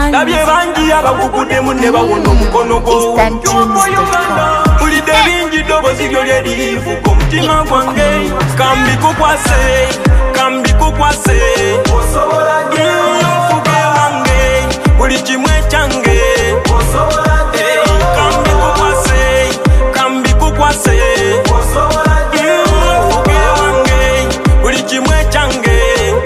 Labye bangi abakukude munne bawona omukono gwo. Ulidde bingi ddoboozi lyo lyeriivuga omutima gwange. Kambikukwase, kambikukwase, nfuge wange buli kimu ekyange. Kambikukwase, kambikukwase, nfuge wange buli kimu ekyange.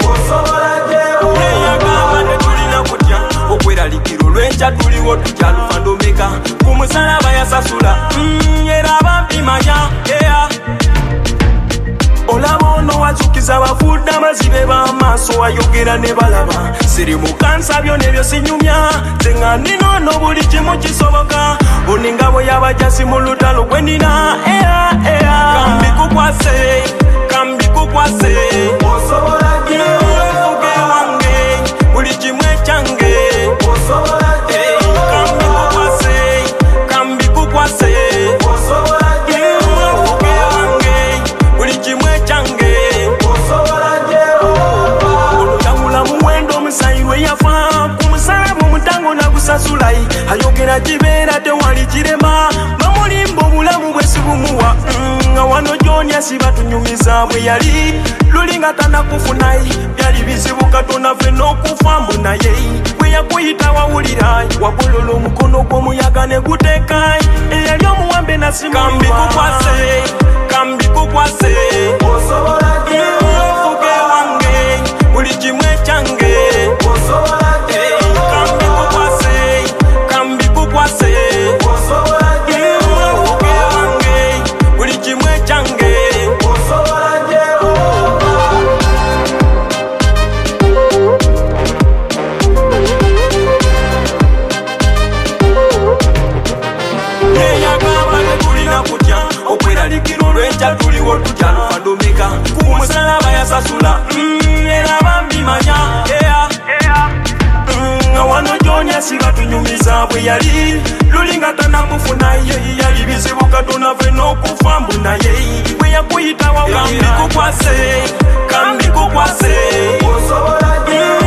Yeyagamba tetulina kutya okweralikiro lw'enkya tuliwo tutya lufandomeka ku musalaba yasasula era bampimanya. Olaba ono wazukiza bafudde amazibe b'amaaso ayogera ne balaba. Siri mu kansa byo nebyo sinyumya nze nga nina ono buli kimu kisoboka. Oninga bwe yabajasi mu lutalo gwe nina. Kambikukwase, kambikukwase, nfuge wange buli kimu ekyange. Kambikukwase, kambikukwase, nfuge wange buli kimu ekyange. Olutawula muwendo omusayi lwe yafa ku musalaba omutango nagusasula. Ayogera kibeera tewali kirema bamulimba obulamu bwe sibumuwa. Nga wano gy'oni asiba tunyumiza bwe yali lulinga tanakufunayi. Byali bizibu Katonda ffenna okufa mbu naye bwe yakuyita wawulira. Wagolola omukono gw'omuyaga ne guteeka eyali omuwambe nasimuwa. Kambikukwase, kambikukwase, nfuge wange buli kimu ekyange. Kambikukwase, kambikukwase, nfuge wange buli kimu ekyange. Yeyagamba tetulina kutya okweralikiro lw'enkya tuliwo tutya lufandomeka ku musalaba yasasula era bampimanya. Nga wano gy'oni asiba tunyumiza bwe yali lulinga tanamufunaye. Yali bizibu Katonda ffenna okufa mbu naye bwe yakuyita wawulira. Kambikukwase, kambikukwase,